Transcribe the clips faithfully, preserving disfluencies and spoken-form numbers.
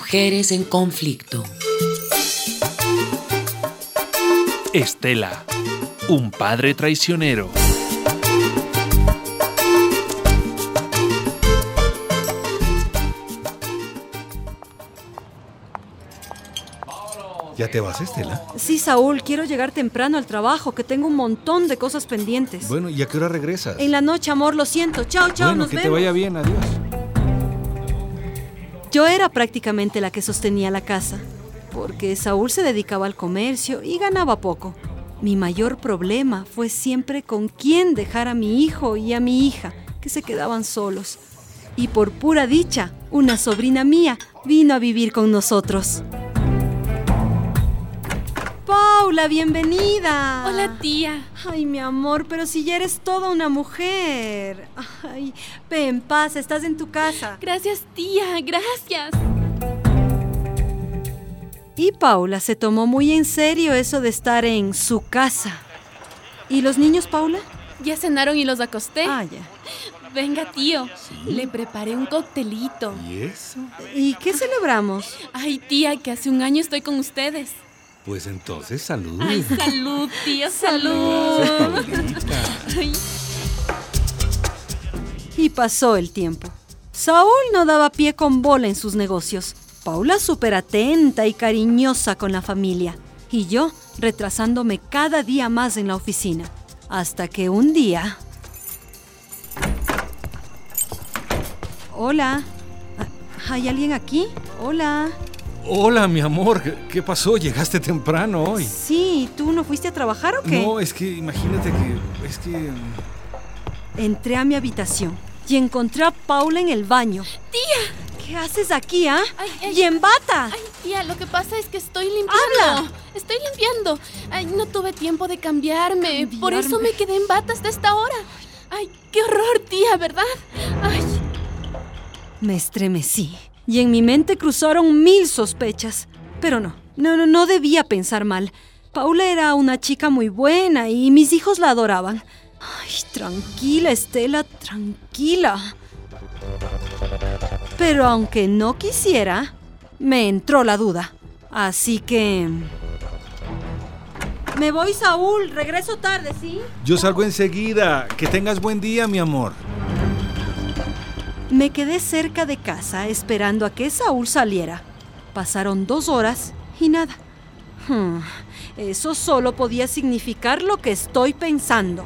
Mujeres en conflicto. Estela, un padre traicionero. ¿Ya te vas, Estela? Sí, Saúl, quiero llegar temprano al trabajo, que tengo un montón de cosas pendientes. Bueno, ¿y a qué hora regresas? En la noche, amor, lo siento. Chao, chao, bueno, nos que vemos. te vaya bien, adiós. Yo era prácticamente la que sostenía la casa, porque Saúl se dedicaba al comercio y ganaba poco. Mi mayor problema fue siempre con quién dejar a mi hijo y a mi hija, que se quedaban solos. Y por pura dicha, una sobrina mía vino a vivir con nosotros. Paula, bienvenida. Hola, tía. Ay, mi amor, pero si ya eres toda una mujer. Ay, ve en paz, estás en tu casa. Gracias, tía, gracias. Y Paula se tomó muy en serio eso de estar en su casa. ¿Y los niños, Paula? Ya cenaron y los acosté. Ah, ya. Venga, tío, ¿sí? Le preparé un coctelito. ¿Y eso? ¿Y qué celebramos? Ay, tía, que hace un año estoy con ustedes. Pues entonces, salud. Ay, salud, tío, salud. Gracias, Paulita. Ay. Y pasó el tiempo. Saúl no daba pie con bola en sus negocios. Paula súper atenta y cariñosa con la familia. Y yo retrasándome cada día más en la oficina. Hasta que un día... Hola. ¿Hay alguien aquí? Hola. Hola, mi amor. ¿Qué pasó? ¿Llegaste temprano hoy? Sí, ¿tú no fuiste a trabajar o qué? No, es que imagínate que... Es que... Entré a mi habitación y encontré a Paula en el baño. ¡Tía! ¿Qué haces aquí, ah? Ay, ay, ¡Y en bata! Ay, tía, lo que pasa es que estoy limpiando. ¡Habla! Estoy limpiando. Ay, no tuve tiempo de cambiarme. ¿Cambiarme? Por eso me quedé en bata hasta esta hora. Ay, qué horror, tía, ¿verdad? Ay. Me estremecí y en mi mente cruzaron mil sospechas. Pero no, no, no, no debía pensar mal. Paula era una chica muy buena y mis hijos la adoraban. Ay, tranquila, Estela, tranquila. Pero aunque no quisiera, me entró la duda. Así que... Me voy, Saúl. Regreso tarde, ¿sí? Yo salgo enseguida. Que tengas buen día, mi amor. Me quedé cerca de casa esperando a que Saúl saliera. Pasaron dos horas y nada. Hmm, eso solo podía significar lo que estoy pensando.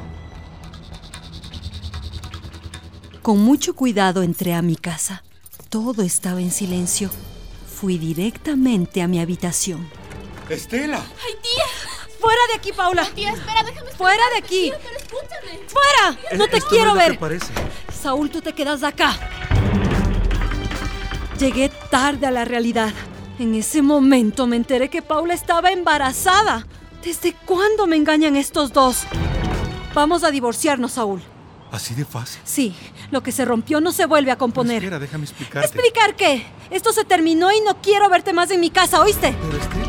Con mucho cuidado entré a mi casa. Todo estaba en silencio. Fui directamente a mi habitación. ¡Estela! ¡Ay, tía! ¡Fuera de aquí, Paula! No, tía, espera, déjame explicar. ¡Fuera de aquí! Tía, pero escúchame. ¡Fuera! ¡No te Esto quiero no es lo ver! que parece. Saúl, tú te quedas acá. Llegué tarde a la realidad. En ese momento me enteré que Paula estaba embarazada. ¿Desde cuándo me engañan estos dos? Vamos a divorciarnos, Saúl. ¿Así de fácil? Sí, lo que se rompió no se vuelve a componer. Espera, déjame explicarte. ¿Explicar qué? Esto se terminó y no quiero verte más en mi casa, ¿oíste? Pero Estela...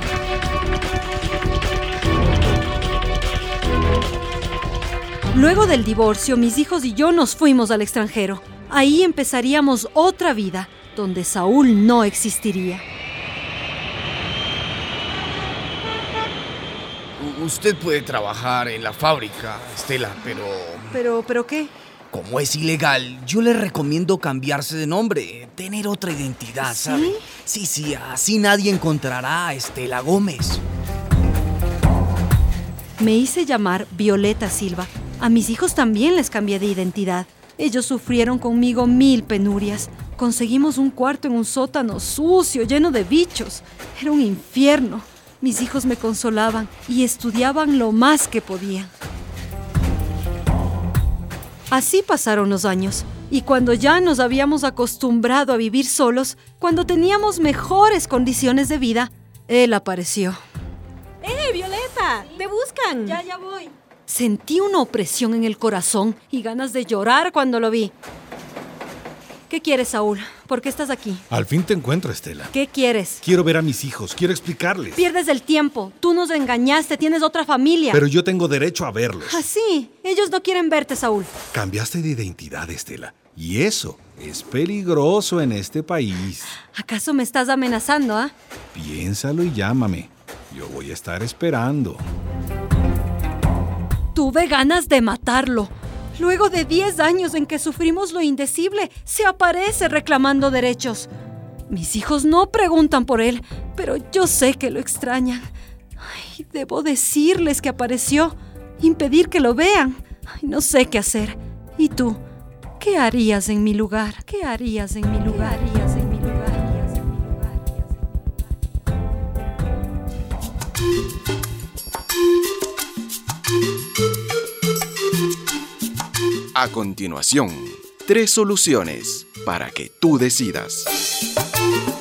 Luego del divorcio, mis hijos y yo nos fuimos al extranjero. Ahí empezaríamos otra vida, donde Saúl no existiría. Usted puede trabajar en la fábrica, Estela, pero... ¿Pero, pero qué? Como es ilegal, yo le recomiendo cambiarse de nombre, tener otra identidad, ¿Sí? ¿sabe? Sí, sí, así nadie encontrará a Estela Gómez. Me hice llamar Violeta Silva. A mis hijos también les cambié de identidad. Ellos sufrieron conmigo mil penurias. Conseguimos un cuarto en un sótano sucio, lleno de bichos. Era un infierno. Mis hijos me consolaban y estudiaban lo más que podían. Así pasaron los años. Y cuando ya nos habíamos acostumbrado a vivir solos, cuando teníamos mejores condiciones de vida, él apareció. ¡Eh, Violeta! ¡Te buscan! Ya, ya voy. Sentí una opresión en el corazón y ganas de llorar cuando lo vi. ¿Qué quieres, Saúl? ¿Por qué estás aquí? Al fin te encuentro, Estela. ¿Qué quieres? Quiero ver a mis hijos, quiero explicarles. Pierdes el tiempo. Tú nos engañaste, tienes otra familia. Pero yo tengo derecho a verlos. Así, ellos no quieren verte, Saúl. Cambiaste de identidad, Estela. Y eso es peligroso en este país. ¿Acaso me estás amenazando, ah? Piénsalo y llámame. Yo voy a estar esperando. Tuve ganas de matarlo. Luego de diez años en que sufrimos lo indecible, se aparece reclamando derechos. Mis hijos no preguntan por él, pero yo sé que lo extrañan. Ay, debo decirles que apareció, impedir que lo vean. Ay, no sé qué hacer. ¿Y tú? ¿Qué harías en mi lugar? ¿Qué harías en mi lugar? ¿Qué harías en mi lugar? A continuación, tres soluciones para que tú decidas.